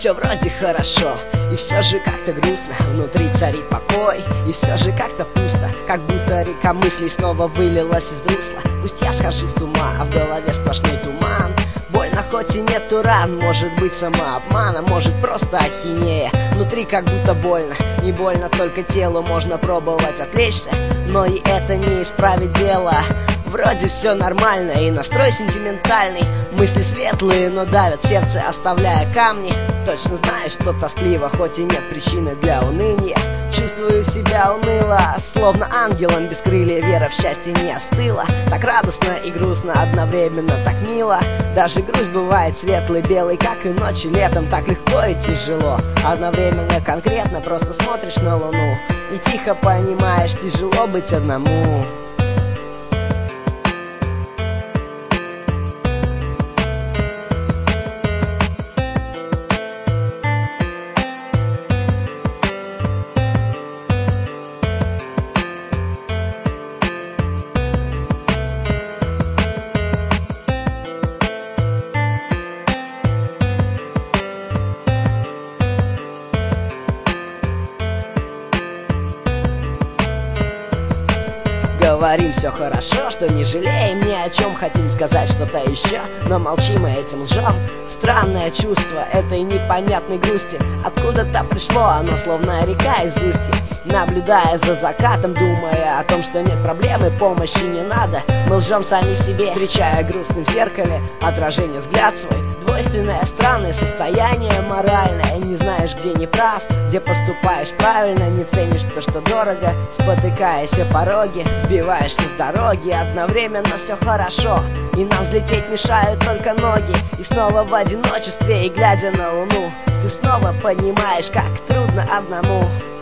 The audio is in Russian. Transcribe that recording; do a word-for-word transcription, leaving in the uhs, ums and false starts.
все вроде хорошо, и все же как-то грустно. Внутри царит покой, и все же как-то пусто, как будто река мыслей снова вылилась из русла. Пусть я схожу с ума, а в голове сплошной туман. Больно, хоть и нету ран, может быть самообман, а может просто ахинея. Внутри как будто больно, не больно только телу, можно пробовать отвлечься, но и это не исправит дело. Вроде все нормально и настрой сентиментальный, мысли светлые, но давят сердце, оставляя камни. Точно знаю, что тоскливо, хоть и нет причины для уныния. Чувствую себя уныло, словно ангелом без крылья. Вера в счастье не остыла. Так радостно и грустно, одновременно так мило. Даже грусть бывает светлой, белой, как и ночью летом. Так легко и тяжело, одновременно конкретно. Просто смотришь на луну и тихо понимаешь, тяжело быть одному. Говорим все хорошо, что не жалеем ни о чем. Хотим сказать что-то еще, но молчим и этим лжем. Странное чувство этой непонятной грусти, откуда-то пришло оно, словно река из устья. Наблюдая за закатом, думая о том, что нет проблемы, помощи не надо, мы лжем сами себе, встречая грустным в зеркале отражение, взгляд свой. Двойственное, странное состояние моральное. Не знаешь, где не прав, где поступаешь правильно. Не ценишь то, что дорого, спотыкаясь о пороге, сбиваешься с дороги. Одновременно все хорошо, и нам взлететь мешают только ноги. И снова в одиночестве, и глядя на луну, ты снова понимаешь, как трудно одному.